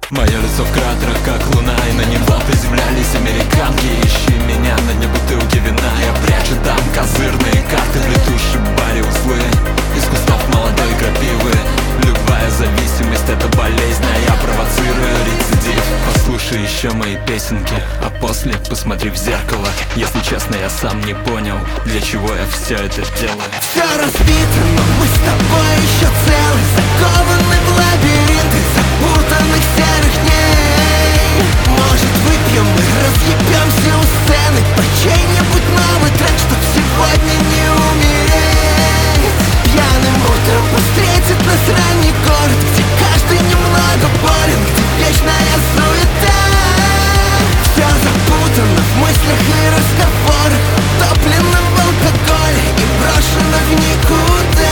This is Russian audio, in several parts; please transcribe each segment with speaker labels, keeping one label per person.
Speaker 1: Мое лицо в кратерах, как луна, и на него приземлялись американки. Ищи меня на дне бутылки вина, я прячу там козырные карты в летущей баре узлы из кустов молодой крапивы. Любая зависимость — это болезнь, а я провоцирую рецидив. Послушай еще мои песенки, а после посмотри в зеркало. Если честно, я сам не понял, для чего я все это делаю.
Speaker 2: Все разбито, но мы с тобой еще целы, закованы в лабиринты запутанных серых дней. Может, выпьем и разъебемся у сцены под чей-нибудь новый трек, чтоб сегодня не умереть. Пьяным утром встретит нас ранний город, где каждый немного болен, где вечная суета. Все запутано в мыслях и разговорах, топлено в алкоголе и брошено в никуда.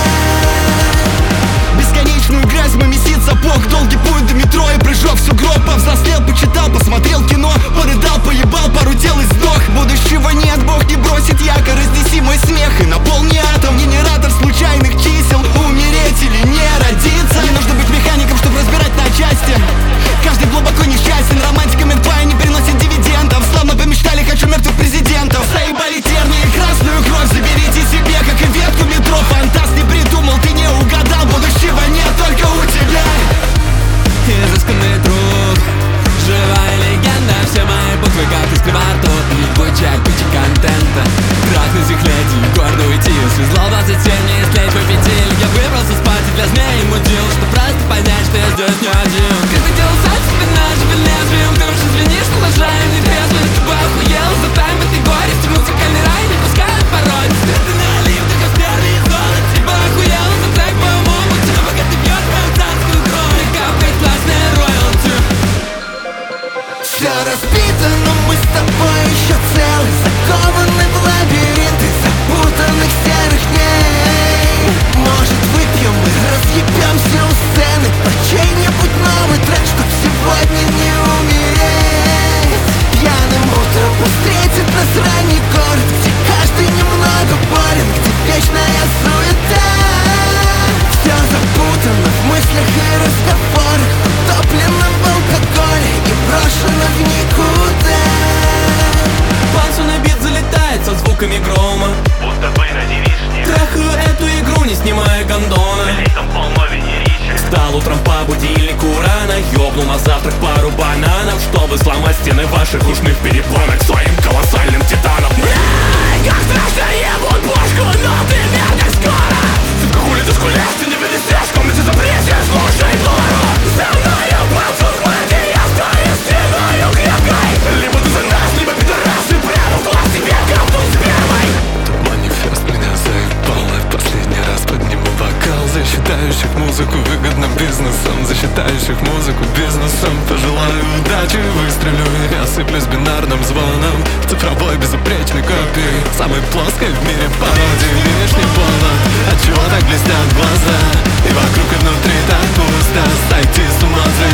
Speaker 3: Бесконечную грязь мы месит сапог, долгий путь до метро и прыжок в сугроб. Повзрослел, почитал, посмотрел кино, порыдал, поебал, пару дел и сдох. Будущего нет, Бог не бросит якорь, разнеси мой смех и наполни атом. Генератор случайных чисел, умереть или не родиться. Не нужно быть механиком, чтобы разбирать на части. Каждый глубоко несчастен, романтика мертвая не приносит дивидендов. Славно помечтали, хочу мертвых президентов. Заебали тернии, красную кровь заберите себе, как и ветку метро. Фантаст не придумал, ты не угадал, будущего нет только у тебя.
Speaker 4: Изысканный труд, живая легенда. Все мои буквы как из квартут, ебучая куча контента. Красный зихлеть, гордо уйти, свезло 27, не истлеть по петель. Я выбрался спать и для змей мудил, что просто понять, что я здесь не один. Когда делал сальто, спина живым лезвием, ты уж извини, что лажаем не трезво. С тобой охуел, затаем этой горести, музыкальный рай не пускает порой. Ты налив, только в первый зоны, типа охуел, за трек по уму, тебя пока ты пьешь мою царскую кровь. Не капает классная роялти.
Speaker 2: Все разбито, но мы с тобой еще целы, закованы в лабиринты запутанных серых дней. Может, выпьем и разъебемся у сцены под чей-нибудь новый трек, чтоб сегодня не умереть. Пьяным утром встретит нас ранний город, где каждый немного болен, где вечная суета. Все запутано в мыслях и разговорах, топлено в алкоголе и брошено в никуда.
Speaker 4: Пансу бит залетает со звуками грома,
Speaker 5: будто бы ради вишни.
Speaker 4: трахаю эту игру, не снимая гондона.
Speaker 5: Летом полнове не ричи.
Speaker 4: Встал утром по будильнику рано, ёбнул на завтрак пару бананов, чтобы сломать стены ваших ушных перепонок своим колоссальным титаном. Как страшно ебут бошку, но примерно скоро. Сука, хули ты скулишь, ты не вынесешь, в комнате запрещаешь, слушай Лору. За мною палцу хвати, я стою стеною крепкой. Либо ты за нас, либо пидорас, и прятал глаз себе говну с первой.
Speaker 1: Тут манифест меня заебал, и в последний раз подниму вокал. Засчитающих музыку выгодным бизнесом, засчитающих музыку бизнесом. Пожелаю удачи, выстрелю и осыплюсь бинарным звоном в цифровой безупречной копии самой плоской в мире пародии. Лишний повод, отчего так блестят глаза, и вокруг и внутри так пусто. Сойти с ума